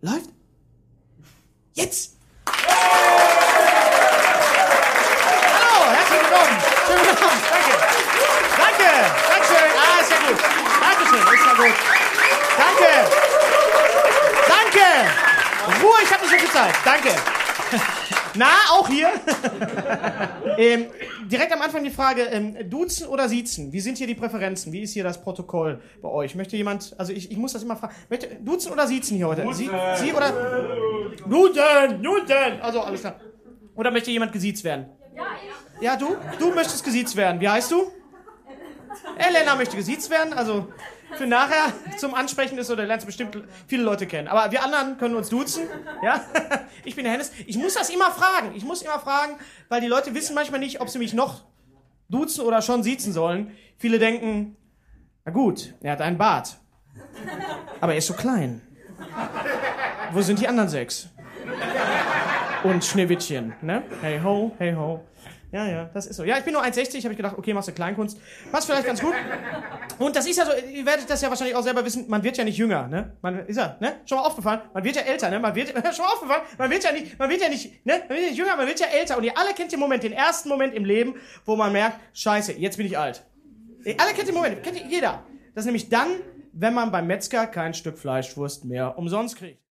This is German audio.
Läuft? Jetzt! Hallo, herzlich willkommen. Schönen guten Abend. Danke. Dankeschön. Ah, ist ja gut. Dankeschön, ist ja gut. Danke. Ruhe, ich habe nicht so viel Zeit. Danke. Na, auch hier? Direkt am Anfang die Frage, duzen oder siezen? Wie sind hier die Präferenzen? Wie ist hier das Protokoll bei euch? Möchte jemand, also ich muss das immer fragen, duzen oder siezen hier heute? Sie oder? Duzen! Also alles klar. Oder möchte jemand gesiezt werden? Ja, du? Du möchtest gesiezt werden. Wie heißt du? Elena möchte gesiezt werden, also für nachher zum Ansprechen ist, oder lernst du bestimmt viele Leute kennen. Aber wir anderen können uns duzen, ja? Ich bin der Hennes. Ich muss das immer fragen. Weil die Leute wissen manchmal nicht, ob sie mich noch duzen oder schon siezen sollen. Viele denken, na gut, er hat einen Bart. Aber er ist so klein. Wo sind die anderen 6? Und Schneewittchen, ne? Hey ho, hey ho. Ja, das ist so. Ja, ich bin nur 1,60, habe ich gedacht, okay, machst du Kleinkunst. Passt vielleicht ganz gut. Und das ist ja so, ihr werdet das ja wahrscheinlich auch selber wissen, man wird ja nicht jünger, ne? Schon mal aufgefallen? Man wird ja älter, ne? Man wird ja nicht jünger, man wird ja älter. Und ihr alle kennt den ersten Moment im Leben, wo man merkt, scheiße, jetzt bin ich alt. Ihr alle kennt den Moment, kennt jeder. Das ist nämlich dann, wenn man beim Metzger kein Stück Fleischwurst mehr umsonst kriegt.